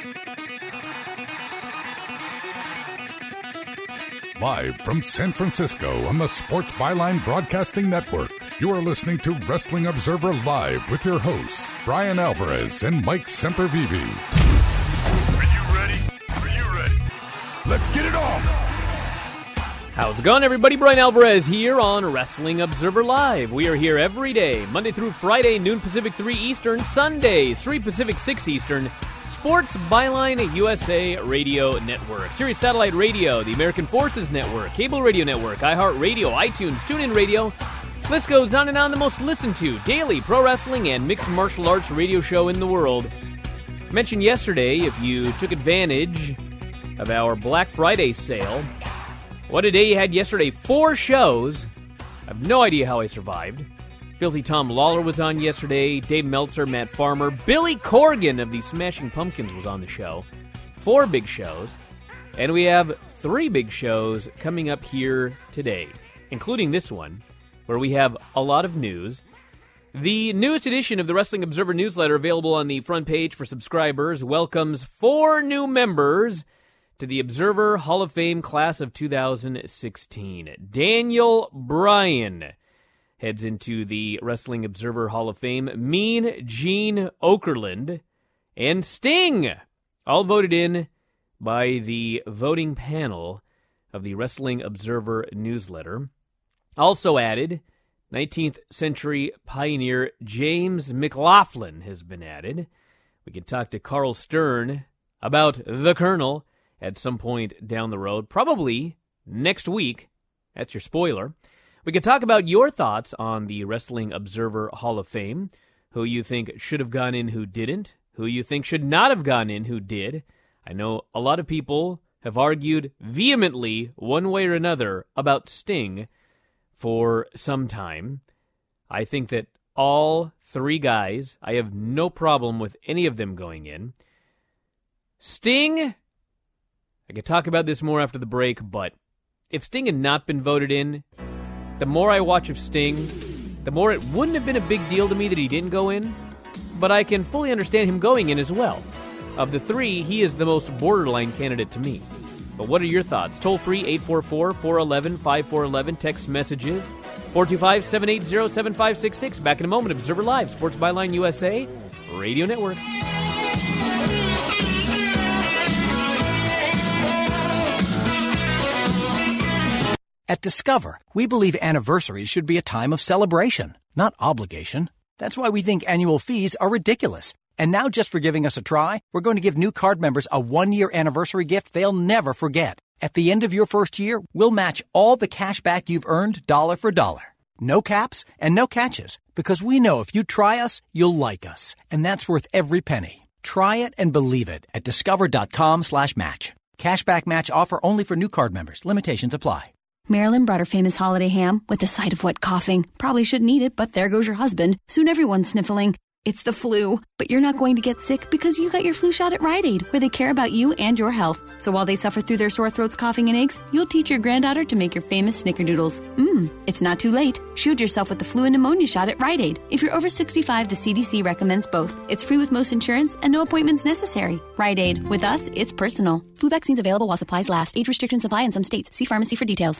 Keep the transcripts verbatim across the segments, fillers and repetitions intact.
Live from San Francisco on the Sports Byline Broadcasting Network, you are listening to Wrestling Observer Live with your hosts, Brian Alvarez and Mike Sempervive. Are you ready? Are you ready? Let's get it on! How's it going, everybody? Brian Alvarez here on Wrestling Observer Live. We are here every day, Monday through Friday, noon Pacific, three Eastern, Sundays, three Pacific, six Eastern. Sports Byline U S A Radio Network, Sirius Satellite Radio, the American Forces Network, Cable Radio Network, iHeartRadio, iTunes, TuneIn Radio. List goes on and on. The most listened to daily pro wrestling and mixed martial arts radio show in the world. I mentioned yesterday, if you took advantage of our Black Friday sale, what a day you had yesterday. Four shows. I have no idea how I survived. Filthy Tom Lawler was on yesterday. Dave Meltzer, Matt Farmer. Billy Corgan of the Smashing Pumpkins was on the show. Four big shows. And we have three big shows coming up here today, including this one, where we have a lot of news. The newest edition of the Wrestling Observer newsletter, available on the front page for subscribers, welcomes four new members to the Observer Hall of Fame class of two thousand sixteen. Daniel Bryan heads into the Wrestling Observer Hall of Fame. Mean Gene Okerlund and Sting, all voted in by the voting panel of the Wrestling Observer newsletter. Also added, nineteenth century pioneer James McLaughlin has been added. We can talk to Carl Stern about the Colonel at some point down the road, probably next week. That's your spoiler. We could talk about your thoughts on the Wrestling Observer Hall of Fame, who you think should have gone in, who didn't, who you think should not have gone in, who did. I know a lot of people have argued vehemently, one way or another, about Sting for some time. I think that all three guys, I have no problem with any of them going in. Sting, I could talk about this more after the break, but if Sting had not been voted in, the more I watch of Sting, the more it wouldn't have been a big deal to me that he didn't go in, but I can fully understand him going in as well. Of the three, he is the most borderline candidate to me. But what are your thoughts? Toll free, eight four four, four one one, five four one one. Text messages, four two five, seven eight zero, seven five six six. Back in a moment, Observer Live, Sports Byline U S A Radio Network. At Discover, we believe anniversaries should be a time of celebration, not obligation. That's why we think annual fees are ridiculous. And now, just for giving us a try, we're going to give new card members a one-year anniversary gift they'll never forget. At the end of your first year, we'll match all the cash back you've earned dollar for dollar. No caps and no catches, because we know if you try us, you'll like us. And that's worth every penny. Try it and believe it at discover.com slash match. Cashback match offer only for new card members. Limitations apply. Marilyn brought her famous holiday ham with a side of wet coughing. Probably shouldn't eat it, but there goes your husband. Soon everyone's sniffling. It's the flu, but you're not going to get sick because you got your flu shot at Rite Aid, where they care about you and your health. So while they suffer through their sore throats, coughing, and aches, you'll teach your granddaughter to make your famous snickerdoodles. Mmm, it's not too late. Shield yourself with the flu and pneumonia shot at Rite Aid. If you're over sixty-five, the C D C recommends both. It's free with most insurance and no appointments necessary. Rite Aid. With us, it's personal. Flu vaccines available while supplies last. Age restrictions apply in some states. See pharmacy for details.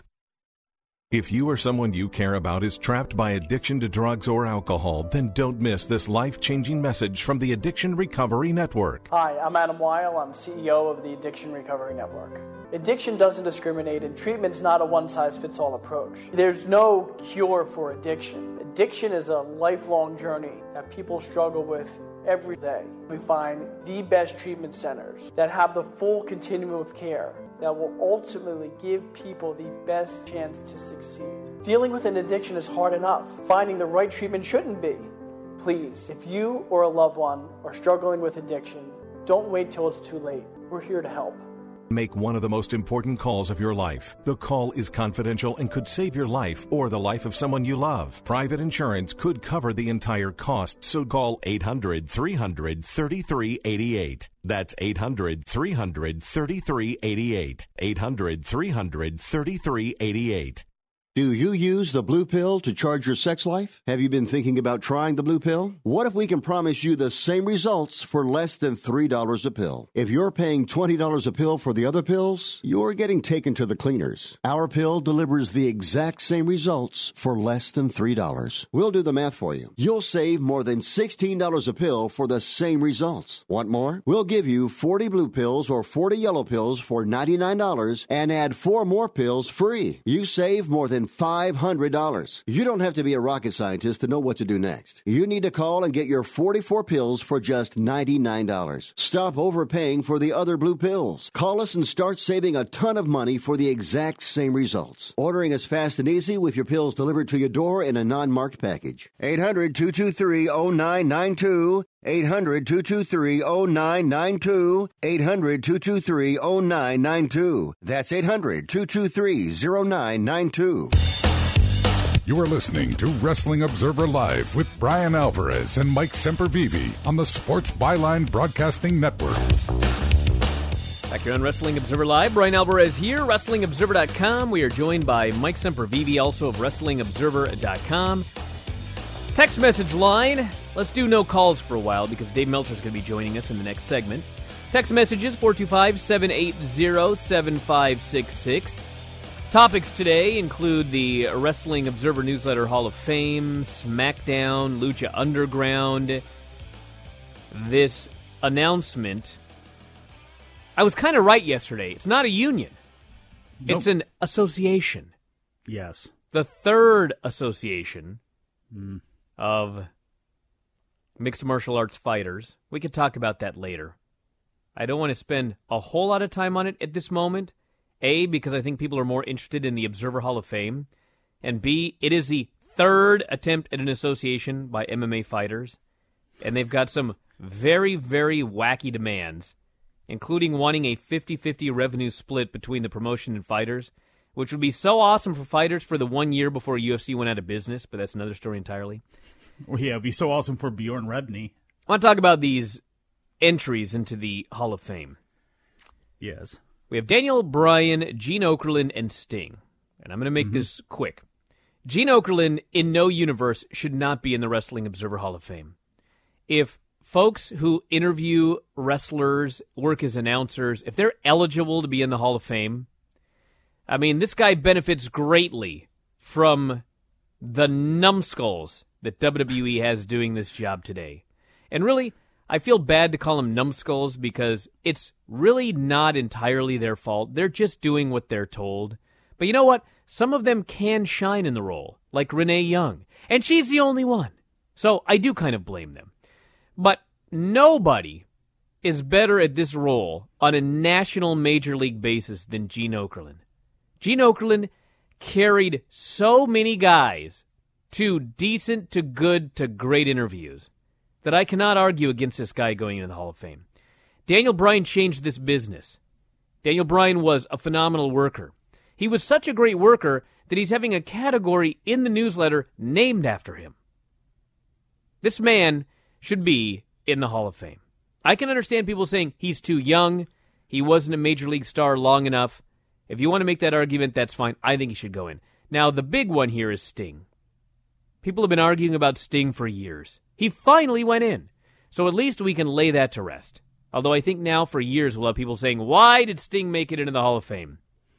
If you or someone you care about is trapped by addiction to drugs or alcohol, then don't miss this life-changing message from the Addiction Recovery Network. Hi, I'm Adam Weil. I'm C E O of the Addiction Recovery Network. Addiction doesn't discriminate, and treatment's not a one-size-fits-all approach. There's no cure for addiction. Addiction is a lifelong journey that people struggle with every day. We find the best treatment centers that have the full continuum of care that will ultimately give people the best chance to succeed. Dealing with an addiction is hard enough. Finding the right treatment shouldn't be. Please, if you or a loved one are struggling with addiction, don't wait till it's too late. We're here to help. Make one of the most important calls of your life. The call is confidential and could save your life or the life of someone you love. Private insurance could cover the entire cost, so call eight hundred, three hundred, thirty-three eighty-eight. That's eight hundred, three hundred, thirty-three eighty-eight. eight hundred, three hundred, thirty-three eighty-eight. Do you use the blue pill to charge your sex life? Have you been thinking about trying the blue pill? What if we can promise you the same results for less than three dollars a pill? If you're paying twenty dollars a pill for the other pills, you're getting taken to the cleaners. Our pill delivers the exact same results for less than three dollars. We'll do the math for you. You'll save more than sixteen dollars a pill for the same results. Want more? We'll give you forty blue pills or forty yellow pills for ninety-nine dollars and add four more pills free. You save more than five hundred dollars. You don't have to be a rocket scientist to know what to do next. You need to call and get your forty-four pills for just ninety-nine dollars. Stop overpaying for the other blue pills. Call us and start saving a ton of money for the exact same results. Ordering is fast and easy with your pills delivered to your door in a non-marked package. eight hundred, two two three, oh nine nine two. eight hundred, two two three, oh nine nine two. eight hundred, two two three, oh nine nine two. That's eight hundred, two two three, oh nine nine two. You are listening to Wrestling Observer Live with Brian Alvarez and Mike Sempervive on the Sports Byline Broadcasting Network. Back here on Wrestling Observer Live, Brian Alvarez here, Wrestling Observer dot com. We are joined by Mike Sempervive, also of Wrestling Observer dot com. Text message line. Let's do no calls for a while because Dave Meltzer is going to be joining us in the next segment. Text messages, four two five, seven eight zero, seven five six six. Topics today include the Wrestling Observer Newsletter Hall of Fame, SmackDown, Lucha Underground. This announcement, I was kind of right yesterday. It's not a union. Nope. It's an association. Yes. The third association mm. of mixed martial arts fighters. We could talk about that later. I don't want to spend a whole lot of time on it at this moment. A, because I think people are more interested in the Observer Hall of Fame. And B, it is the third attempt at an association by M M A fighters. And they've got some very, very wacky demands, including wanting a fifty-fifty revenue split between the promotion and fighters, which would be so awesome for fighters for the one year before U F C went out of business, but that's another story entirely. Well, yeah, it'd be so awesome for Bjorn Rebney. I want to talk about these entries into the Hall of Fame. Yes. We have Daniel Bryan, Gene Okerlund, and Sting. And I'm going to make mm-hmm. this quick. Gene Okerlund, in no universe, should not be in the Wrestling Observer Hall of Fame. If folks who interview wrestlers, work as announcers, if they're eligible to be in the Hall of Fame, I mean, this guy benefits greatly from the numbskulls that W W E has doing this job today. And really, I feel bad to call them numbskulls because it's really not entirely their fault. They're just doing what they're told. But you know what? Some of them can shine in the role, like Renee Young. And she's the only one. So I do kind of blame them. But nobody is better at this role on a national major league basis than Gene Okerlund. Gene Okerlund carried so many guys to decent to good to great interviews that I cannot argue against this guy going into the Hall of Fame. Daniel Bryan changed this business. Daniel Bryan was a phenomenal worker. He was such a great worker that he's having a category in the newsletter named after him. This man should be in the Hall of Fame. I can understand people saying he's too young, he wasn't a major league star long enough. If you want to make that argument, that's fine. I think he should go in. Now, the big one here is Sting. People have been arguing about Sting for years. He finally went in. So at least we can lay that to rest. Although I think now for years we'll have people saying, why did Sting make it into the Hall of Fame?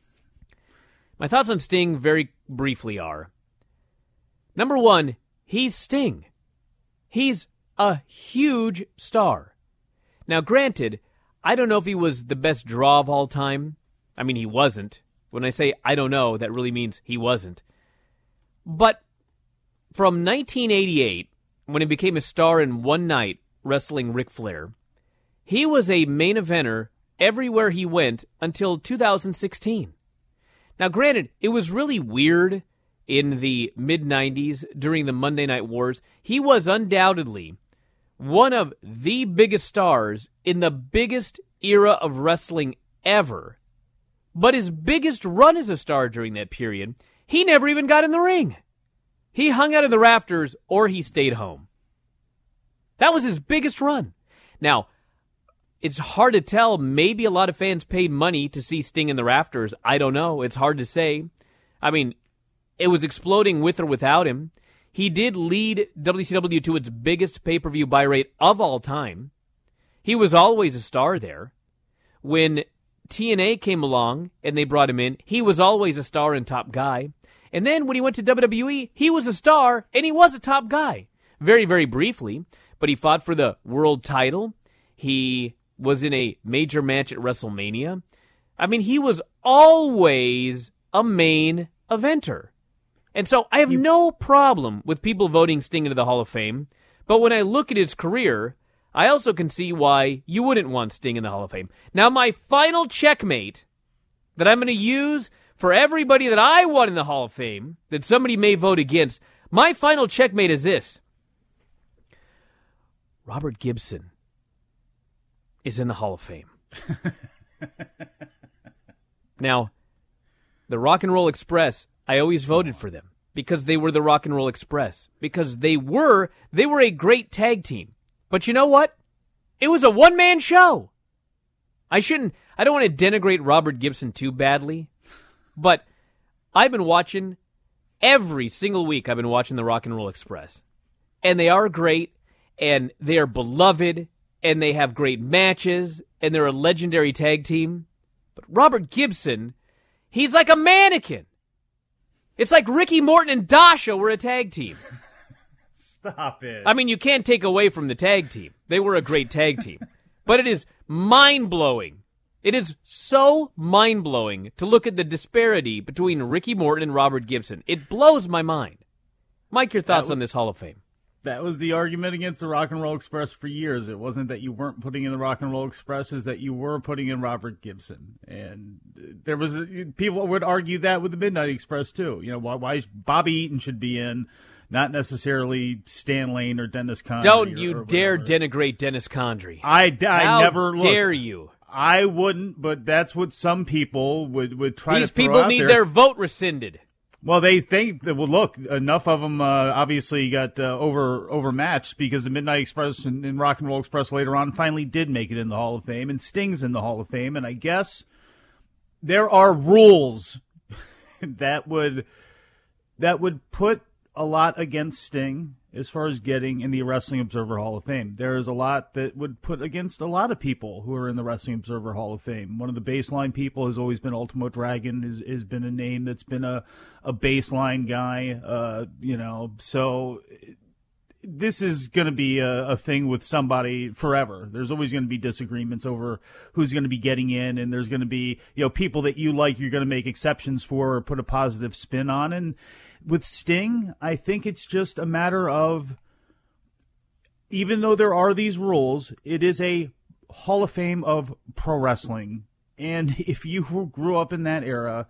My thoughts on Sting very briefly are, number one, he's Sting. He's a huge star. Now granted, I don't know if he was the best draw of all time. I mean, he wasn't. When I say I don't know, that really means he wasn't. But from nineteen eighty-eight, when he became a star in one night wrestling Ric Flair, he was a main eventer everywhere he went until two thousand sixteen. Now, granted, it was really weird in the mid nineties during the Monday Night Wars. He was undoubtedly one of the biggest stars in the biggest era of wrestling ever. But his biggest run as a star during that period, he never even got in the ring. He hung out in the rafters or he stayed home. That was his biggest run. Now, it's hard to tell. Maybe a lot of fans paid money to see Sting in the rafters. I don't know. It's hard to say. I mean, It was exploding with or without him. He did lead W C W to its biggest pay-per-view buy rate of all time. He was always a star there. When T N A came along and they brought him in, he was always a star and top guy. And then when he went to W W E, he was a star and he was a top guy. Very, very briefly, but he fought for the world title. He was in a major match at WrestleMania. I mean, he was always a main eventer. And so I have you, no problem with people voting Sting into the Hall of Fame, but when I look at his career, I also can see why you wouldn't want Sting in the Hall of Fame. Now, my final checkmate that I'm going to use for everybody that I want in the Hall of Fame, that somebody may vote against, my final checkmate is this. Robert Gibson is in the Hall of Fame. Now, the Rock and Roll Express, I always voted for them because they were the Rock and Roll Express. Because they were, they were a great tag team. But you know what? It was a one-man show. I shouldn't, I don't want to denigrate Robert Gibson too badly, but I've been watching, every single week I've been watching the Rock and Roll Express. And they are great, and they are beloved, and they have great matches, and they're a legendary tag team. But Robert Gibson, he's like a mannequin. It's like Ricky Morton and Dasha were a tag team. Stop it. I mean, you can't take away from the tag team. They were a great tag team. But it is mind-blowing. It is so mind-blowing to look at the disparity between Ricky Morton and Robert Gibson. It blows my mind. Mike, your thoughts was, on this Hall of Fame? That was the argument against the Rock and Roll Express for years. It wasn't that you weren't putting in the Rock and Roll Express, it's that you were putting in Robert Gibson. And there was a, people would argue that with the Midnight Express too. You know, why, why Bobby Eaton should be in, not necessarily Stan Lane or Dennis Condrey. Don't you or, or dare denigrate Dennis Condrey. I, I How never look, dare you? I wouldn't, but that's what some people would, would try These to throw people out need there. their vote rescinded. Well, they think that, well, look, enough of them uh, obviously got uh, over overmatched because the Midnight Express and, and Rock and Roll Express later on finally did make it in the Hall of Fame, and Sting's in the Hall of Fame. And I guess there are rules that would that would put a lot against Sting as far as getting in the Wrestling Observer Hall of Fame. There is a lot that would put against a lot of people who are in the Wrestling Observer Hall of Fame. One of the baseline people has always been Ultimo Dragon, has, has been a name that's been a, a baseline guy, uh, you know, so this is going to be a, a thing with somebody forever. There's always going to be disagreements over who's going to be getting in, and there's going to be, you know, people that you like you're going to make exceptions for or put a positive spin on. And with Sting, I think it's just a matter of, even though there are these rules, it is a Hall of Fame of pro wrestling. And if you grew up in that era,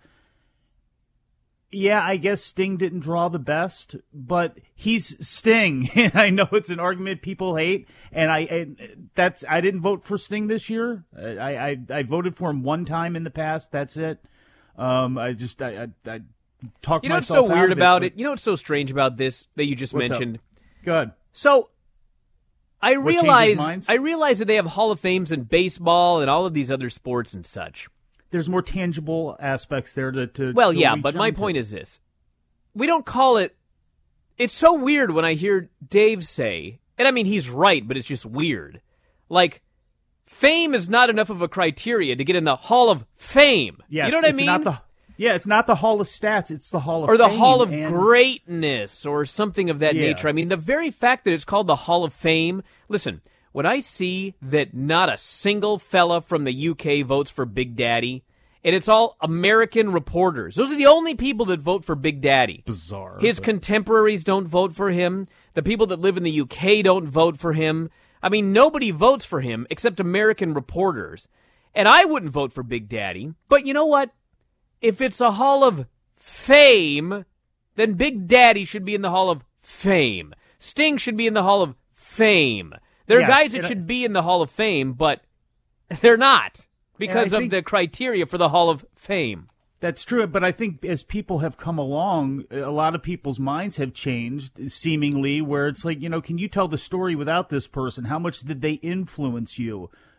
yeah, I guess Sting didn't draw the best, but he's Sting. And I know it's an argument people hate, and I and that's I didn't vote for Sting this year. I, I, I voted for him one time in the past. That's it. Um, I just I I. I Talk you know what's myself so weird it, about it? You know what's so strange about this that you just What's mentioned? Up? Good. So I What changes realize minds? I realize that they have Hall of Fames in baseball and all of these other sports and such. There's more tangible aspects there to. to well, to yeah, reach but my onto. point is this: we don't call it. It's so weird when I hear Dave say, and I mean he's right, but it's just weird. Like, fame is not enough of a criteria to get in the Hall of Fame. Yes, you know what it's I mean? Not the, yeah, it's not the Hall of Stats; it's the Hall of or the Fame, Hall of and- Greatness, or something of that Yeah. nature. I mean, the very fact that it's called the Hall of Fame. Listen, when I see that not a single fella from the U K votes for Big Daddy, and it's all American reporters, those are the only people that vote for Big Daddy. Bizarre. His but- contemporaries don't vote for him. The people that live in the U K don't vote for him. I mean, nobody votes for him except American reporters. And I wouldn't vote for Big Daddy. But you know what? If it's a Hall of Fame, then Big Daddy should be in the Hall of Fame. Sting should be in the Hall of Fame. There are Yes, guys that and I- should be in the Hall of Fame, but they're not because I of think- the criteria for the Hall of Fame. That's true, but I think as people have come along, a lot of people's minds have changed, seemingly, where it's like, you know, can you tell the story without this person? How much did they influence you?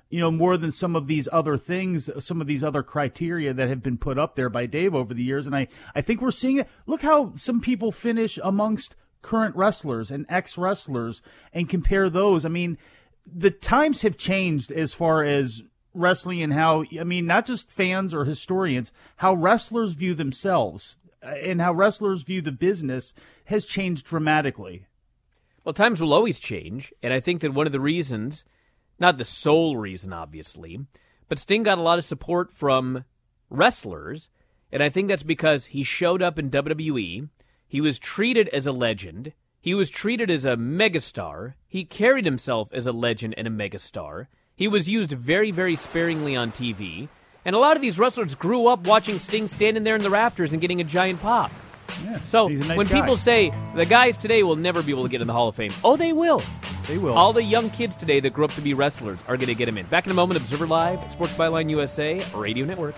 you know, more than some of these other things, some of these other criteria that have been put up there by Dave over the years. And I, I think we're seeing it. Look how some people finish amongst current wrestlers and ex-wrestlers and compare those. I mean, the times have changed as far as wrestling and how, I mean, not just fans or historians, how wrestlers view themselves and how wrestlers view the business has changed dramatically. Well, times will always change, and I think that one of the reasons, not the sole reason, obviously, but Sting got a lot of support from wrestlers, and I think that's because he showed up in W W E, he was treated as a legend, he was treated as a megastar, he carried himself as a legend and a megastar, he was used very, very sparingly on T V, and a lot of these wrestlers grew up watching Sting standing there in the rafters and getting a giant pop. Yeah, so he's a nice when guy. people say the guys today will never be able to get in the Hall of Fame, oh, they will. They will. All the young kids today that grew up to be wrestlers are going to get them in. Back in a moment, Observer Live, Sports Byline U S A, Radio Network.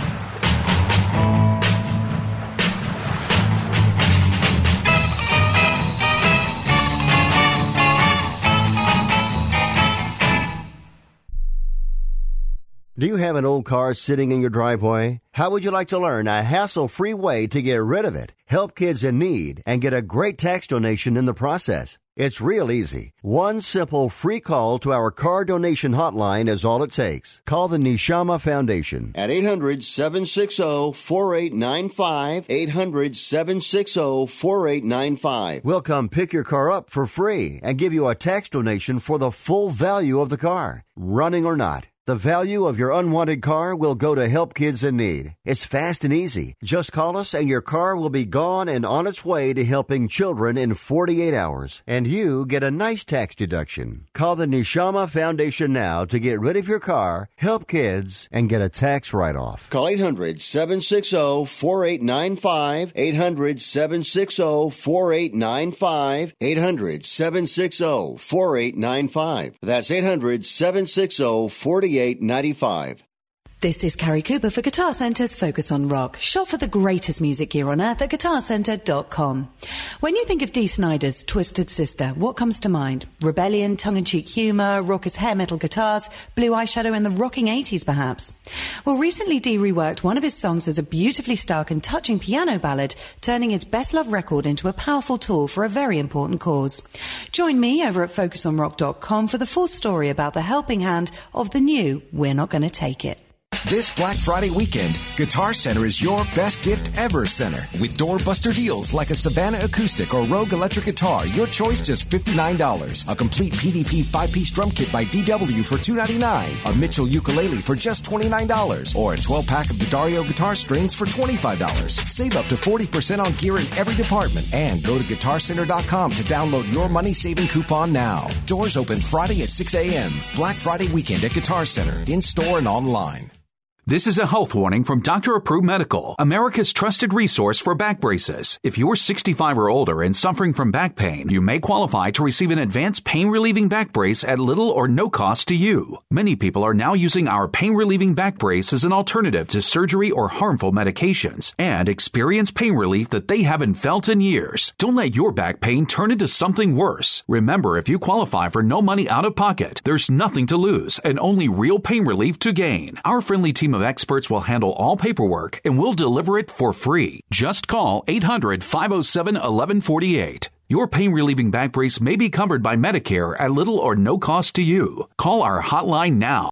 Do you have an old car sitting in your driveway? How would you like to learn a hassle-free way to get rid of it, help kids in need, and get a great tax donation in the process? It's real easy. One simple free call to our car donation hotline is all it takes. Call the Neshama Foundation at eight hundred, seven six zero, four eight nine five, eight hundred, seven six zero, four eight nine five. We'll come pick your car up for free and give you a tax donation for the full value of the car, running or not. The value of your unwanted car will go to help kids in need. It's fast and easy. Just call us and your car will be gone and on its way to helping children in forty-eight hours. And you get a nice tax deduction. Call the Neshama Foundation now to get rid of your car, help kids, and get a tax write-off. Call eight hundred, seven six zero, four eight nine five, eight hundred, seven six zero, four eight nine five, eight hundred, seven six zero, four eight nine five. That's eight hundred, seven six zero, four eight nine five. This is Carrie Cooper for Guitar Center's Focus on Rock. Shop for the greatest music gear on earth at guitar center dot com. When you think of Dee Snider's Twisted Sister, what comes to mind? Rebellion, tongue-in-cheek humor, raucous hair metal guitars, blue eyeshadow in the rocking eighties perhaps? Well, recently Dee reworked one of his songs as a beautifully stark and touching piano ballad, turning his best-loved record into a powerful tool for a very important cause. Join me over at focus on rock dot com for the full story about the helping hand of the new We're Not Gonna Take It. This Black Friday weekend, Guitar Center is your best gift ever center. With doorbuster deals like a Savannah Acoustic or Rogue Electric Guitar, your choice just fifty-nine dollars. A complete P D P five-piece drum kit by D W for two hundred ninety-nine dollars. A Mitchell ukulele for just twenty-nine dollars. Or a twelve-pack of D'Addario guitar strings for twenty-five dollars. Save up to forty percent on gear in every department. And go to guitar center dot com to download your money-saving coupon now. Doors open Friday at six a.m. Black Friday weekend at Guitar Center, in-store and online. This is a health warning from Doctor Approved Medical, America's trusted resource for back braces. If you're sixty-five or older and suffering from back pain, you may qualify to receive an advanced pain-relieving back brace at little or no cost to you. Many people are now using our pain-relieving back brace as an alternative to surgery or harmful medications and experience pain relief that they haven't felt in years. Don't let your back pain turn into something worse. Remember, if you qualify for no money out of pocket, there's nothing to lose and only real pain relief to gain. Our friendly team of experts will handle all paperwork and will deliver it for free. Just call eight hundred, five oh seven, eleven forty-eight. Your pain-relieving back brace may be covered by Medicare at little or no cost to you. Call our hotline now.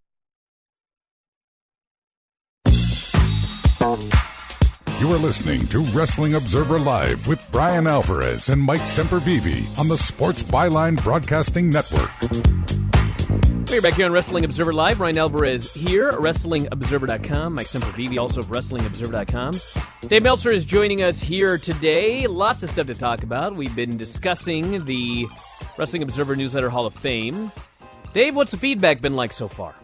You are listening to Wrestling Observer Live with Brian Alvarez and Mike Sempervive on the Sports Byline Broadcasting Network. We're back here on Wrestling Observer Live. Brian Alvarez here, wrestling observer dot com. Mike Sempervive, also of wrestling observer dot com. Dave Meltzer is joining us here today. Lots of stuff to talk about. We've been discussing the Wrestling Observer Newsletter Hall of Fame. Dave, what's the feedback been like so far?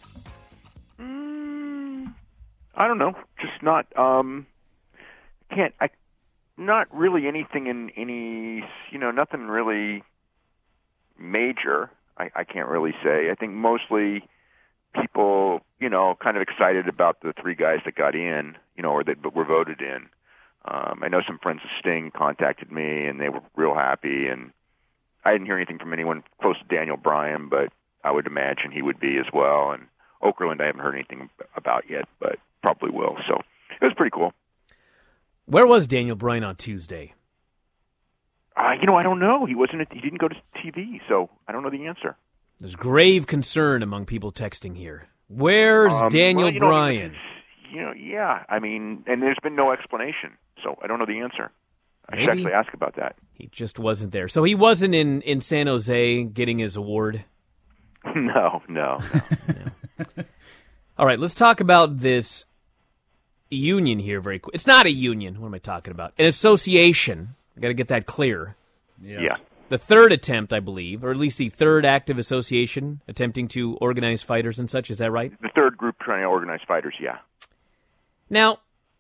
Mm, I don't know. Just not, um, can't, I, not really anything in any, you know, nothing really major. I, I can't really say. I think mostly people, you know, kind of excited about the three guys that got in, you know, or that were voted in. Um, I know some friends of Sting contacted me, and they were real happy. And I didn't hear anything from anyone close to Daniel Bryan, but I would imagine he would be as well. And Okerlund I haven't heard anything about yet, but probably will. So it was pretty cool. Where was Daniel Bryan on Tuesday? Uh, you know, I don't know. He wasn't. He didn't go to T V, so I don't know the answer. There's grave concern among people texting here. Where's um, Daniel well, you know, Bryan? You know, yeah. I mean, and there's been no explanation, so I don't know the answer. I Maybe should actually ask about that. He just wasn't there. So he wasn't in, in San Jose getting his award? No, no, no. no. All right, let's talk about this union here very quick. It's not a union. What am I talking about? An association. Got to get that clear. Yes. Yeah. The third attempt, I believe, or at least the third active association attempting to organize fighters and such. Is that right? The third group trying to organize fighters, yeah. Now,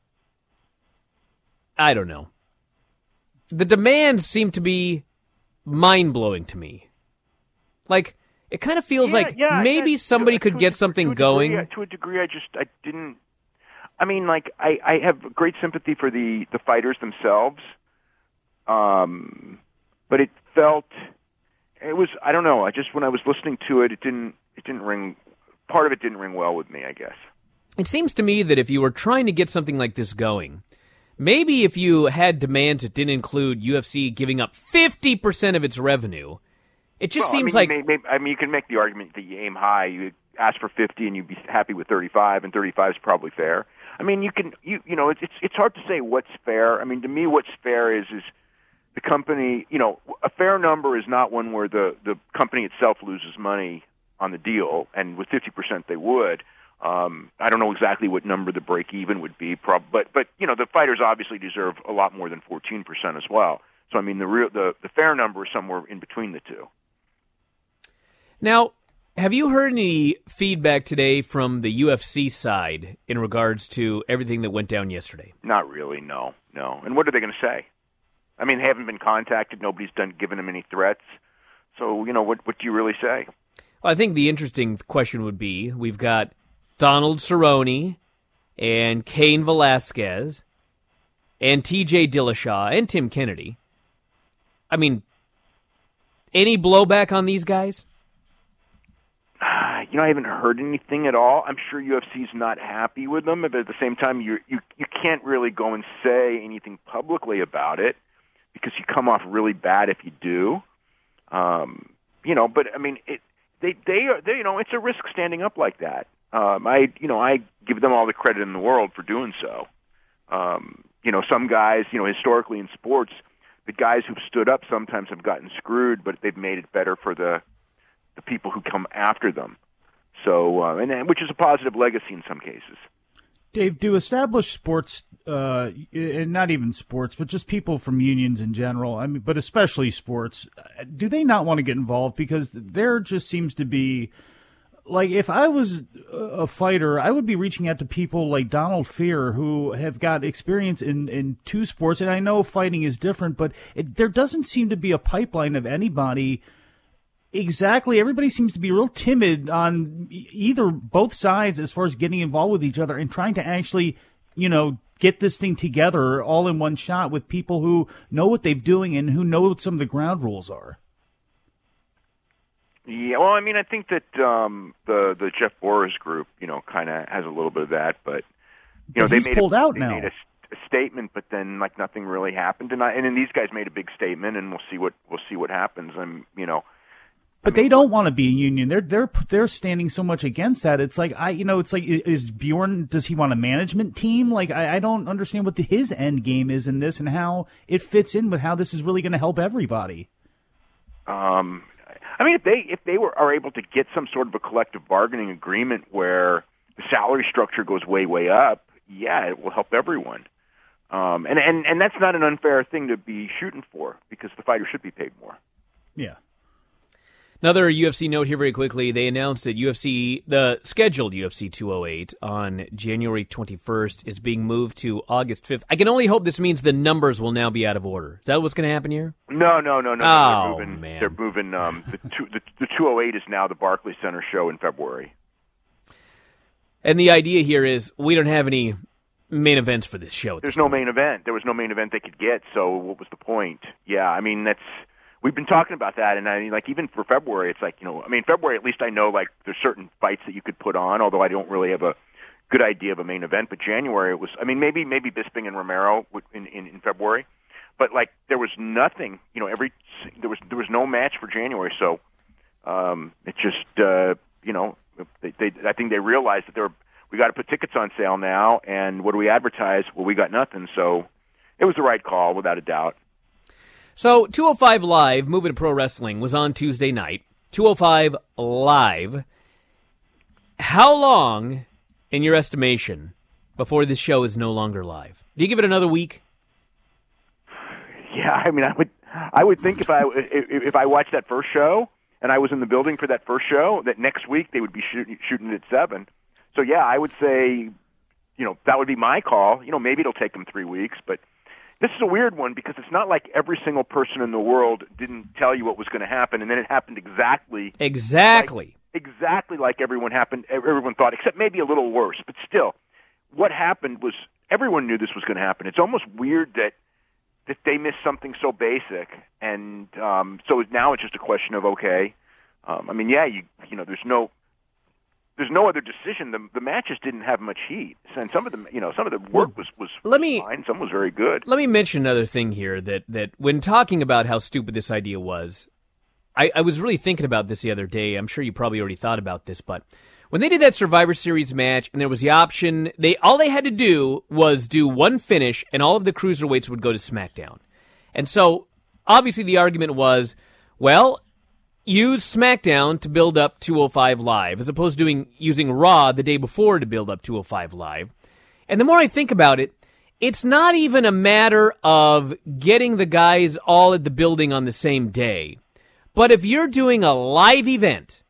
I don't know. The demands seem to be mind-blowing to me. Like, it kind of feels yeah, like yeah, maybe yeah, somebody to, could to get a, something to a going. Degree, to a degree, I just I didn't. I mean, like, I, I have great sympathy for the, the fighters themselves, um, but it felt it was I don't know. I just when I was listening to it, it didn't it didn't ring. Part of it didn't ring well with me, I guess. It seems to me that if you were trying to get something like this going, maybe if you had demands that didn't include U F C giving up fifty percent of its revenue, it just well, seems I mean, like... you may, may, I mean, you can make the argument that you aim high. You ask for fifty and you'd be happy with thirty-five, and thirty-five is probably fair. I mean, you can, you you know, it's it's it's hard to say what's fair. I mean, to me, what's fair is is the company, you know, a fair number is not one where the, the company itself loses money on the deal, and with fifty percent they would. Um, I don't know exactly what number the break-even would be, prob- but, but, you know, the fighters obviously deserve a lot more than fourteen percent as well. So, I mean, the real the, the fair number is somewhere in between the two. Now, have you heard any feedback today from the U F C side in regards to everything that went down yesterday? Not really, no, no. And what are they going to say? I mean, they haven't been contacted. Nobody's done given them any threats. So, you know, what what do you really say? Well, I think the interesting question would be, we've got Donald Cerrone and Cain Velasquez and T J Dillashaw and Tim Kennedy. I mean, any blowback on these guys? You know, I haven't heard anything at all. I'm sure U F C's not happy with them, but at the same time, you you you can't really go and say anything publicly about it because you come off really bad if you do. Um, you know, but I mean, it, they they are they, you know, it's a risk standing up like that. Um, I you know I give them all the credit in the world for doing so. Um, you know, some guys, you know, historically in sports, the guys who've stood up sometimes have gotten screwed, but they've made it better for the the people who come after them. So, uh, and which is a positive legacy in some cases. Dave, do established sports, uh, and not even sports, but just people from unions in general, I mean, but especially sports, do they not want to get involved? Because there just seems to be, like, if I was a fighter, I would be reaching out to people like Donald Fear, who have got experience in, in two sports, and I know fighting is different, but it, there doesn't seem to be a pipeline of anybody. Exactly. Everybody seems to be real timid on either both sides as far as getting involved with each other and trying to actually, you know, get this thing together all in one shot with people who know what they're doing and who know what some of the ground rules are. Yeah, well, I mean, I think that um, the the Jeff Boras group, you know, kind of has a little bit of that, but you know, but they he's made pulled a, out they now. Made a, a statement, but then like nothing really happened, and I, and then these guys made a big statement, and we'll see what we'll see what happens. I'm, you know. But they don't want to be a union. They're they're they're standing so much against that. It's like I, you know, it's like is Bjorn? Does he want a management team? Like I, I don't understand what the, his end game is in this and how it fits in with how this is really going to help everybody. Um, I mean, if they if they were are able to get some sort of a collective bargaining agreement where the salary structure goes way way up, yeah, it will help everyone. Um, and and and that's not an unfair thing to be shooting for because the fighter should be paid more. Yeah. Another U F C note here very quickly. They announced that U F C, the scheduled U F C two oh eight on January twenty-first is being moved to August fifth. I can only hope this means the numbers will now be out of order. Is that what's going to happen here? No, no, no, no. Oh, they're moving, man. They're moving um, the, two, the, the two oh eight is now the Barclays Center show in February. And the idea here is we don't have any main events for this show. There's no main event. There was no main event they could get, so what was the point? Yeah, I mean, that's... we've been talking about that, and I mean, like even for February, it's like you know, I mean, February at least I know like there's certain fights that you could put on, although I don't really have a good idea of a main event. But January it was, I mean, maybe maybe Bisping and Romero in, in in February, but like there was nothing, you know, every there was there was no match for January, so um, it just uh, you know, they, they I think they realized that they were. We got to put tickets on sale now, and what do we advertise? Well, we got nothing, so it was the right call, without a doubt. So, two oh five Live, Moving to Pro Wrestling, was on Tuesday night. two oh five Live. How long, in your estimation, before this show is no longer live? Do you give it another week? Yeah, I mean, I would, I would think if I if, if I watched that first show and I was in the building for that first show, that next week they would be shooting shooting it at seven. So, yeah, I would say, you know, that would be my call. You know, maybe it'll take them three weeks. But this is a weird one because it's not like every single person in the world didn't tell you what was going to happen, and then it happened exactly. Exactly. Like, exactly like everyone happened. Everyone thought, except maybe a little worse. But still, what happened was everyone knew this was going to happen. It's almost weird that that they missed something so basic. And um, so now it's just a question of, okay, um, I mean, yeah, you you know, there's no... There's no other decision. The, the matches didn't have much heat, and some of the, you know, some of the work was was let me, fine. Some was very good. Let me mention another thing here that that when talking about how stupid this idea was, I, I was really thinking about this the other day. I'm sure you probably already thought about this, but when they did that Survivor Series match, and there was the option, they all they had to do was do one finish, and all of the cruiserweights would go to SmackDown. And so, obviously, the argument was, well, use SmackDown to build up two oh five Live, as opposed to doing using Raw the day before to build up two oh five Live. And the more I think about it, it's not even a matter of getting the guys all at the building on the same day. But if you're doing a live event,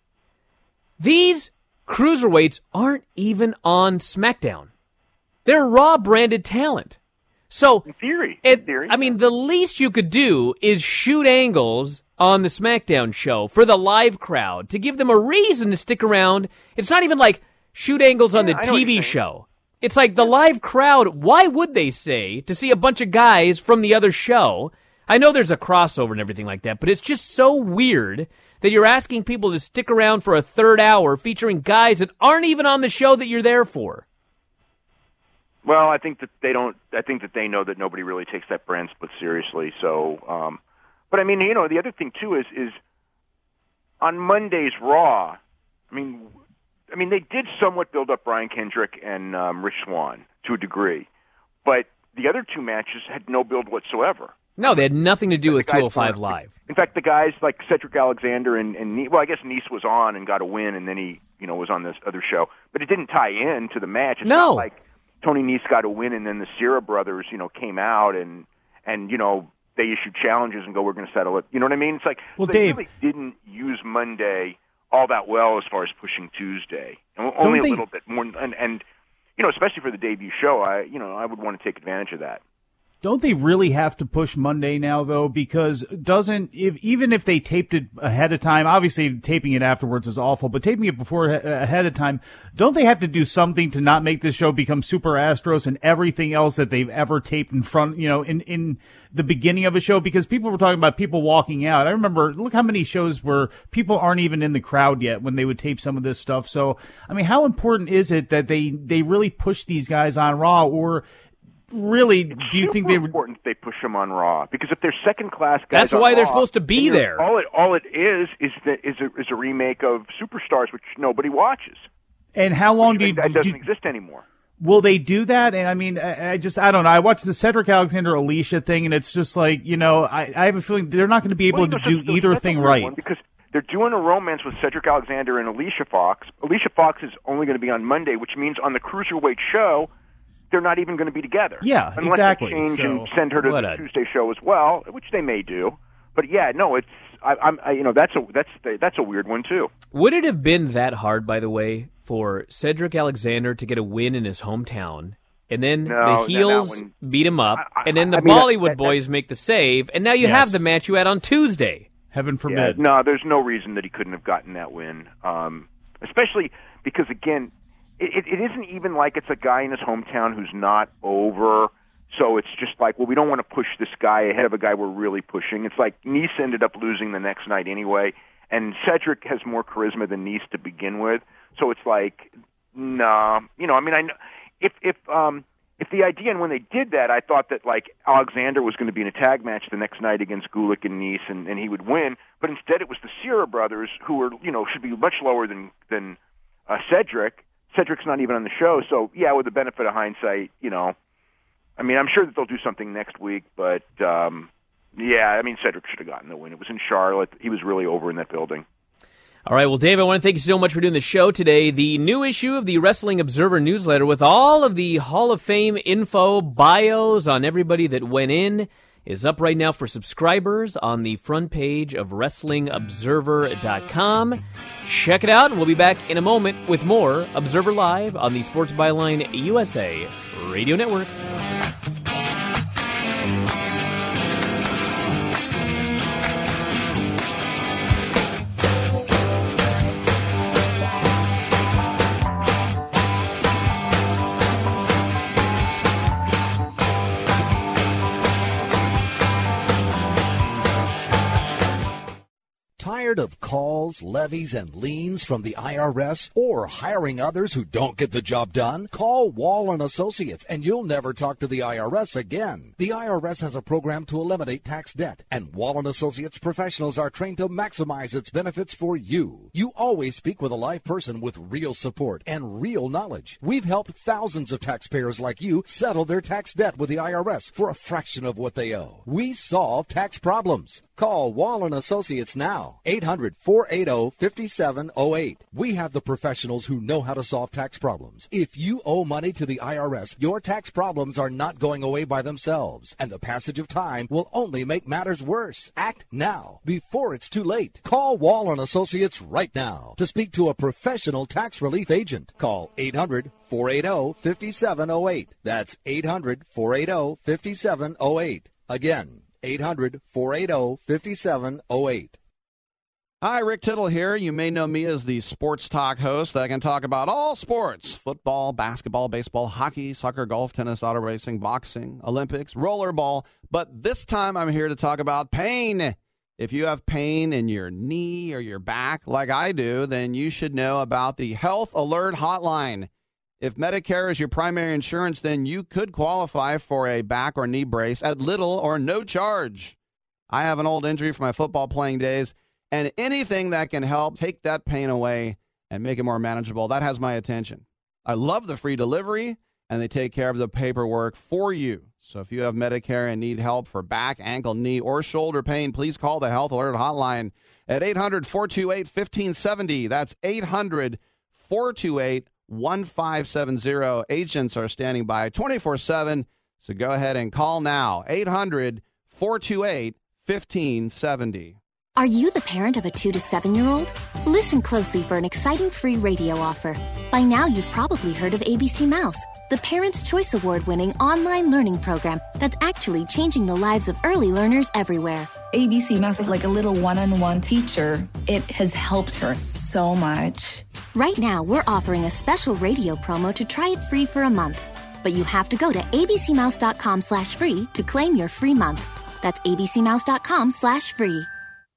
these cruiserweights aren't even on SmackDown. They're Raw-branded talent. So, in theory, it, in theory, I mean, the least you could do is shoot angles on the SmackDown show for the live crowd to give them a reason to stick around. It's not even like shoot angles on yeah, the T V show. It's like the live crowd, why would they say to see a bunch of guys from the other show? I know there's a crossover and everything like that, but it's just so weird that you're asking people to stick around for a third hour featuring guys that aren't even on the show that you're there for. Well, I think that they don't. I think that they know that nobody really takes that brand split seriously. So, um, but I mean, you know, the other thing too is is on Monday's Raw. I mean, I mean, they did somewhat build up Brian Kendrick and um, Rich Swann to a degree, but the other two matches had no build whatsoever. No, they had nothing to do with two oh five were, Live. In fact, the guys like Cedric Alexander and, and well, I guess Nice was on and got a win, and then he, you know, was on this other show, but it didn't tie in to the match. It's no, not like Tony Nese got a win, and then the Sierra brothers, you know, came out and and you know they issued challenges and go, we're going to settle it. You know what I mean? It's like well, they Dave, really didn't use Monday all that well as far as pushing Tuesday, and only they, a little bit more. And, and you know, especially for the debut show, I you know I would want to take advantage of that. Don't they really have to push Monday now, though? Because doesn't if even if they taped it ahead of time, obviously taping it afterwards is awful, but taping it before ahead of time, don't they have to do something to not make this show become Super Astros and everything else that they've ever taped in front, you know, in in the beginning of a show? Because people were talking about people walking out. I remember, look how many shows where people aren't even in the crowd yet when they would tape some of this stuff. So, I mean, how important is it that they they really push these guys on Raw, or really, it's do you think they important they push them on Raw? Because if they're second class guys, that's why on they're Raw, supposed to be there. All it all it is is that is a, is a remake of Superstars, which nobody watches. And how long do you that doesn't do, exist anymore? Will they do that? And I mean, I, I just I don't know. I watched the Cedric Alexander Alicia thing, and it's just like, you know, I, I have a feeling they're not going to be able well, to know, do so, either so thing right. One, because they're doing a romance with Cedric Alexander and Alicia Fox. Alicia Fox is only going to be on Monday, which means on the Cruiserweight show, they're not even going to be together. Yeah, unless exactly. they change so, and send her to the a... Tuesday show as well, which they may do. But yeah, no, it's I, I'm I, you know that's a that's that's a weird one too. Would it have been that hard, by the way, for Cedric Alexander to get a win in his hometown, and then no, the heels one, beat him up, I, I, and then the I mean, Bollywood that, that, boys make the save, and now you yes. have the match you had on Tuesday? Heaven forbid. Yeah, no, there's no reason that he couldn't have gotten that win, um, especially because again. It, it isn't even like it's a guy in his hometown who's not over So it's just like, well, we don't want to push this guy ahead of a guy we're really pushing. It's like Nice ended up losing the next night anyway, and Cedric has more charisma than Nice to begin with. So it's like, nah, you know, I mean, I know if if um if the idea, and when they did that, I thought that like Alexander was going to be in a tag match the next night against Gulick and Nice, and, and he would win. But instead, it was the Sierra brothers who were, you know, should be much lower than than uh, Cedric. Cedric's not even on the show, so yeah, with the benefit of hindsight, you know. I mean, I'm sure that they'll do something next week, but, um, yeah, I mean, Cedric should have gotten the win. It was in Charlotte. He was really over in that building. All right, well, Dave, I want to thank you so much for doing the show today. The new issue of the Wrestling Observer newsletter with all of the Hall of Fame info, bios on everybody that went in is up right now for subscribers on the front page of Wrestling Observer dot com. Check it out, and we'll be back in a moment with more Observer Live on the Sports Byline U S A Radio Network. Tired of calls, levies, and liens from the I R S or hiring others who don't get the job done? Call Wall and Associates and you'll never talk to the I R S again. The I R S has a program to eliminate tax debt, and Wall and Associates professionals are trained to maximize its benefits for you. You always speak with a live person with real support and real knowledge. We've helped thousands of taxpayers like you settle their tax debt with the I R S for a fraction of what they owe. We solve tax problems. Call Wall and Associates now, eight hundred, four eight zero, five seven zero eight. We have the professionals who know how to solve tax problems. If you owe money to the I R S, your tax problems are not going away by themselves, and the passage of time will only make matters worse. Act now, before it's too late. Call Wall and Associates right now to speak to a professional tax relief agent. Call eight hundred, four eight zero, five seven zero eight. That's eight hundred, four eight zero, five seven zero eight. Again, eight hundred, four eight zero, five seven zero eight. Hi, Rick Tittle here. You may know me as the sports talk host that can talk about all sports: football, basketball, baseball, hockey, soccer, golf, tennis, auto racing, boxing, Olympics, rollerball. But this time I'm here to talk about pain. If you have pain in your knee or your back like I do, then you should know about the Health Alert Hotline. If Medicare is your primary insurance, then you could qualify for a back or knee brace at little or no charge. I have an old injury from my football playing days, and anything that can help take that pain away and make it more manageable, that has my attention. I love the free delivery, and they take care of the paperwork for you. So if you have Medicare and need help for back, ankle, knee, or shoulder pain, please call the Health Alert Hotline at eight hundred, four two eight, one five seven zero. That's eight hundred, four two eight, one five seven zero. Agents are standing by twenty-four seven, so go ahead and call now. eight hundred, four two eight, one five seven zero. Are you the parent of a two to seven-year-old? Listen closely for an exciting free radio offer. By now, you've probably heard of A B C Mouse, the Parents' Choice Award-winning online learning program that's actually changing the lives of early learners everywhere. A B C Mouse is like a little one-on-one teacher. It has helped her so much. Right now, we're offering a special radio promo to try it free for a month. But you have to go to abcmouse.com slash free to claim your free month. That's abcmouse.com slash free.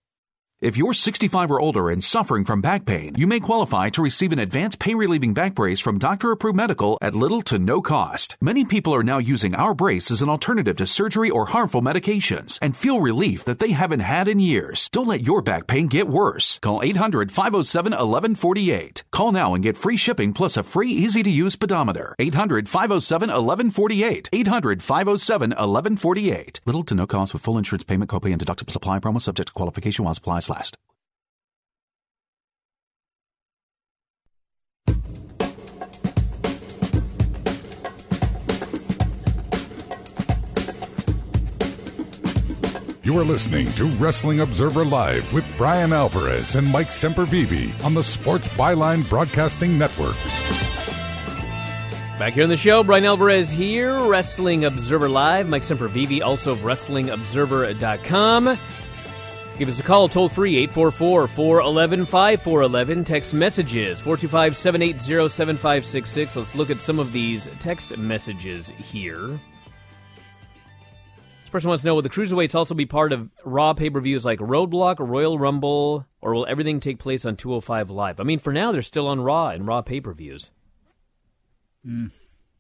If you're sixty-five or older and suffering from back pain, you may qualify to receive an advanced pain-relieving back brace from Doctor Approved Medical at little to no cost. Many people are now using our brace as an alternative to surgery or harmful medications and feel relief that they haven't had in years. Don't let your back pain get worse. Call eight hundred, five oh seven, one one four eight. Call now and get free shipping plus a free easy-to-use speedometer. eight hundred, five oh seven, one one four eight. eight hundred, five oh seven, one one four eight. Little to no cost with full insurance payment, copay, and deductible supply promo subject to qualification while supplies last. You are listening to Wrestling Observer Live with Brian Alvarez and Mike Sempervive on the Sports Byline Broadcasting Network. Back here on the show, Brian Alvarez here, Wrestling Observer Live. Mike Sempervive, also of Wrestling Observer dot com. Give us a call, toll free, eight four four, four one one, five four one one. Text messages, four two five, seven eight zero, seven five six six. Let's look at some of these text messages here. This person wants to know, will the Cruiserweights also be part of Raw pay-per-views like Roadblock or Royal Rumble, or will everything take place on two oh five Live? I mean, for now, they're still on Raw and Raw pay-per-views. Mm.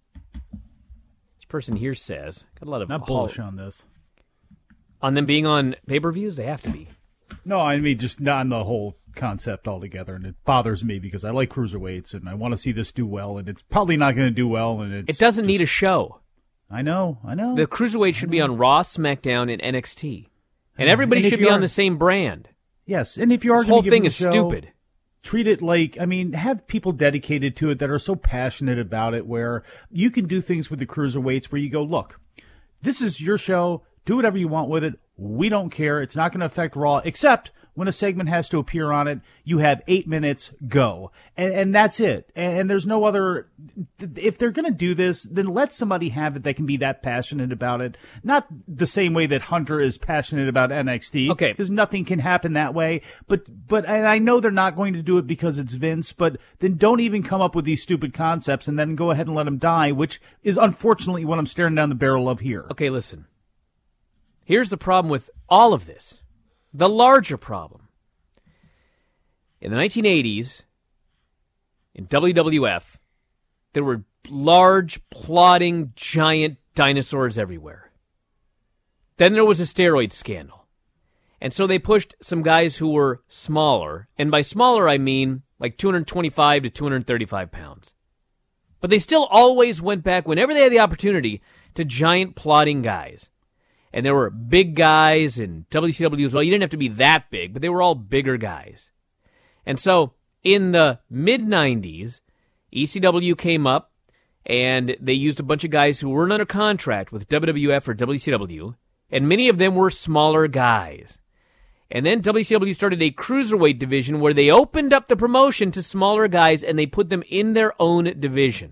This person here says, got a lot of... Not bullish on this. On them being on pay-per-views? They have to be. No, I mean, just not on the whole concept altogether, and it bothers me because I like Cruiserweights, and I want to see this do well, and it's probably not going to do well, and it's It doesn't just, need a show. I know, I know. The Cruiserweight should be on Raw, SmackDown, and N X T. And everybody and should be on the same brand. Yes, and if you are this whole going to thing give is show, stupid. Treat it like, I mean, have people dedicated to it that are so passionate about it where you can do things with the Cruiserweights where you go, look, this is your show. Do whatever you want with it. We don't care. It's not going to affect Raw, except when a segment has to appear on it, you have eight minutes, go. And, and that's it. And, and there's no other, if they're going to do this, then let somebody have it that can be that passionate about it. Not the same way that Hunter is passionate about N X T. Okay. Because nothing can happen that way. But, but, and I know they're not going to do it because it's Vince, but then don't even come up with these stupid concepts and then go ahead and let them die, which is unfortunately what I'm staring down the barrel of here. Okay, listen. Here's the problem with all of this. The larger problem. In the nineteen eighties, in W W F, there were large, plodding, giant dinosaurs everywhere. Then there was a steroid scandal. And so they pushed some guys who were smaller, and by smaller I mean like two twenty-five to two thirty-five pounds. But they still always went back, whenever they had the opportunity, to giant, plodding guys. And there were big guys in W C W as well. You didn't have to be that big, but they were all bigger guys. And so in the mid nineties, E C W came up, and they used a bunch of guys who weren't under contract with W W F or W C W, and many of them were smaller guys. And then W C W started a cruiserweight division where they opened up the promotion to smaller guys, and they put them in their own division.